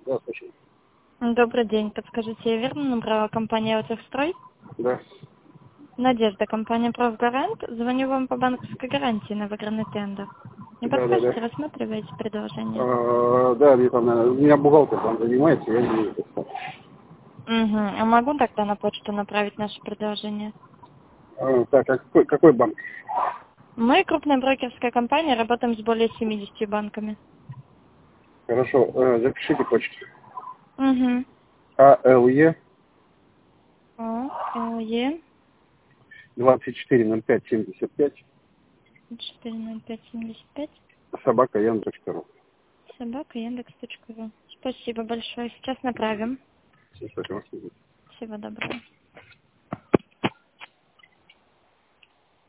Да, слушай. Добрый день. Подскажите, я верно набрала компанию «Автострой»? Да. Надежда, компания «Профгарант». Звоню вам по банковской гарантии на выигранный тендер. Не Да, да, да. подскажете, рассматриваете предложение? Да, мне там, наверное, у меня бухгалтер там занимается, я не вижу. Угу. А могу тогда на почту направить наше предложение? Так, а какой банк? Мы крупная брокерская компания, работаем с более 70 банками. Хорошо, запишите почту. Угу. АЛЕ ЛЕ 240575 40575 собака яндекс.ру. собака яндекс.ру. Спасибо большое. Сейчас направим. Все, что у вас есть. Всего доброго.